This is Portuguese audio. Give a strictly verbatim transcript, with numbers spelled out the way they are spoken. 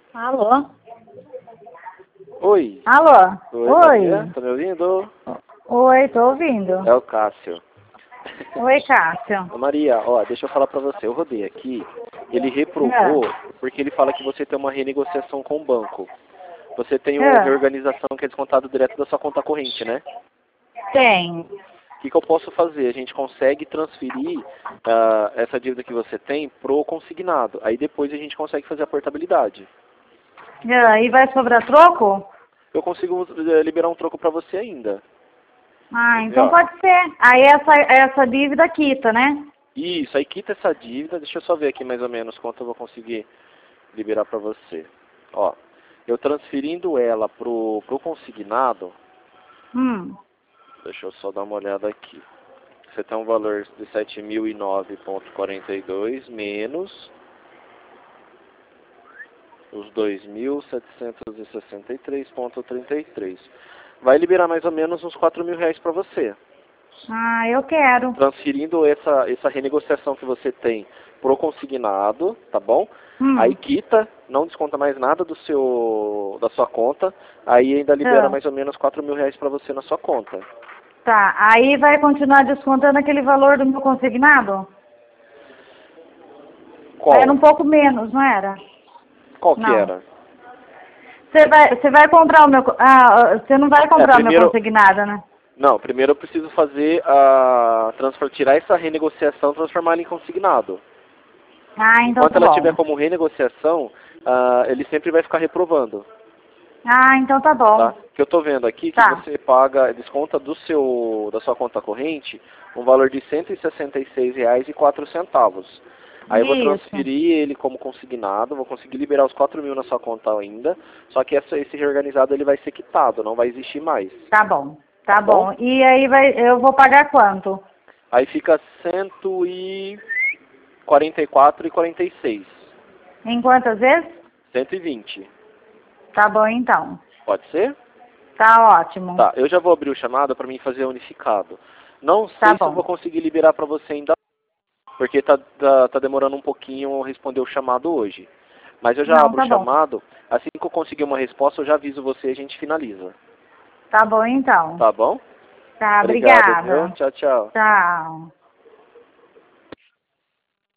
Alô? Oi. Alô? Oi, Oi. Maria, tá me ouvindo? Oi, tô ouvindo. É o Cássio. Oi, Cássio. Ô, Maria, ó, deixa eu falar pra você. Eu rodei aqui. Ele reprovou É. porque ele fala que você tem uma renegociação com o banco. Você tem uma É. reorganização que é descontado direto da sua conta corrente, né? Tem. O que, que eu posso fazer? A gente consegue transferir ah, essa dívida que você tem pro consignado. Aí depois a gente consegue fazer a portabilidade. É. E vai sobrar troco? Eu consigo eh, liberar um troco pra você ainda. Ah, Quer ver, então ó? pode ser. Aí essa, essa dívida quita, né? Isso, aí quita essa dívida. Deixa eu só ver aqui mais ou menos quanto eu vou conseguir liberar para você. Ó, eu transferindo ela pro, pro consignado, Hum. deixa eu só dar uma olhada aqui. Você tem um valor de sete mil e nove vírgula quarenta e dois menos os dois mil setecentos e sessenta e três vírgula trinta e três. Vai liberar mais ou menos uns quatro mil reais para você. Ah, eu quero. Transferindo essa, essa renegociação que você tem pro consignado, tá bom? Aí Hum. quita, não desconta mais nada do seu, da sua conta, aí ainda libera É. mais ou menos quatro mil reais para você na sua conta. Tá. Aí vai continuar descontando aquele valor do meu consignado? Era Qual? um pouco menos, não era? Qual que Não. era? Você vai, você vai comprar o meu... co- Ah, você não vai É, comprar o meu primeiro, consignado, né? não, primeiro eu preciso fazer a, transfer, tirar essa renegociação e transformar ela em consignado. Ah, então Enquanto tá ela tiver bom. como renegociação, ah, ele sempre vai ficar reprovando. Ah, então tá Tá? bom. Que eu tô vendo aqui que Tá. você paga, desconta do seu, da sua conta corrente um valor de cento e sessenta e seis reais e quatro centavos. Aí eu vou Isso. transferir ele como consignado, vou conseguir liberar os quatro mil na sua conta ainda, só que essa, esse reorganizado ele vai ser quitado, não vai existir mais. Tá bom. Tá Tá bom? bom. E aí vai, eu vou pagar quanto? Aí fica cento e quarenta e quatro e quarenta e seis. Em quantas vezes? cento e vinte. Tá bom então. Pode ser? Tá ótimo. Tá, eu já vou abrir o chamado para mim fazer unificado. Não Tá sei se eu vou bom. conseguir liberar para você ainda, porque tá, tá, tá demorando um pouquinho responder o chamado hoje. Mas eu já Não, abro o tá bom. chamado, assim que eu conseguir uma resposta, eu já aviso você e a gente finaliza. Tá bom então. Tá bom? Tá, Obrigado, viu? obrigada. Tchau, tchau. Tchau.